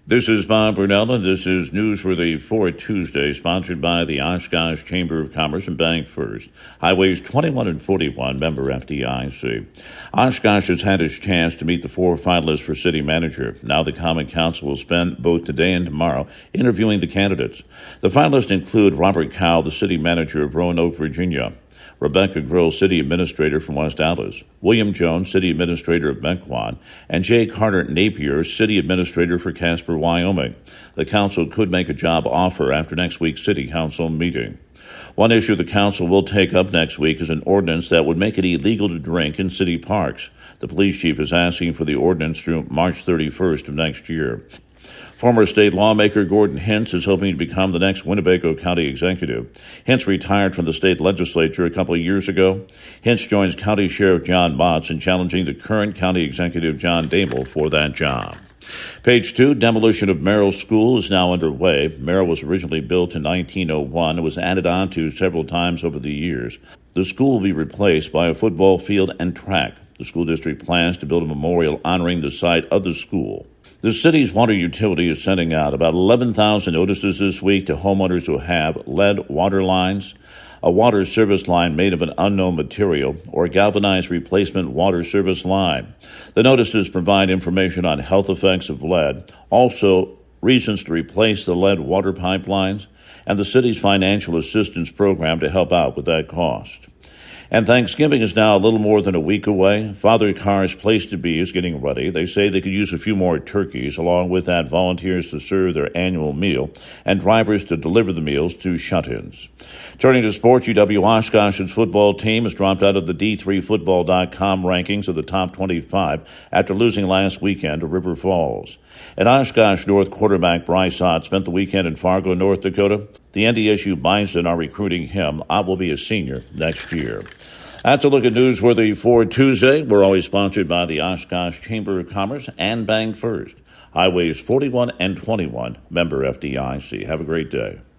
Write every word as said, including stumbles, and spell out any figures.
This is Bob Burnell, and this is Newsworthy for Tuesday, sponsored by the Oshkosh Chamber of Commerce and Bank First. Highways twenty-one and forty-one, member F D I C. Oshkosh has had its chance to meet the four finalists for city manager. Now the Common Council will spend both today and tomorrow interviewing the candidates. The finalists include Robert Cowell, the city manager of Roanoke, Virginia; Rebecca Grill, city administrator from West Allis; William Jones, city administrator of Mequon; and Jay Carter Napier, city administrator for Casper, Wyoming. The council could make a job offer after next week's city council meeting. One issue the council will take up next week is an ordinance that would make it illegal to drink in city parks. The police chief is asking for the ordinance through March thirty-first of next year. Former state lawmaker Gordon Hintz is hoping to become the next Winnebago County executive. Hintz retired from the state legislature a couple of years ago. Hintz joins County Sheriff John Motz in challenging the current county executive John Damel for that job. Page two, demolition of Merrill School is now underway. Merrill was originally built in nineteen oh one and was added on to several times over the years. The school will be replaced by a football field and track. The school district plans to build a memorial honoring the site of the school. The city's water utility is sending out about eleven thousand notices this week to homeowners who have lead water lines, a water service line made of an unknown material, or a galvanized replacement water service line. The notices provide information on health effects of lead, also reasons to replace the lead water pipelines, and the city's financial assistance program to help out with that cost. And Thanksgiving is now a little more than a week away. Father Carr's Place to Be is getting ready. They say they could use a few more turkeys. Along with that, volunteers to serve their annual meal and drivers to deliver the meals to shut-ins. Turning to sports, U W Oshkosh's football team has dropped out of the D three football dot com rankings of the top twenty-five after losing last weekend to River Falls. And Oshkosh North quarterback Bryce Ott spent the weekend in Fargo, North Dakota. The N D S U Bison are recruiting him. Ott will be a senior next year. That's a look at Newsworthy for Tuesday. We're always sponsored by the Oshkosh Chamber of Commerce and Bank First. Highways forty-one and twenty-one, member F D I C. Have a great day.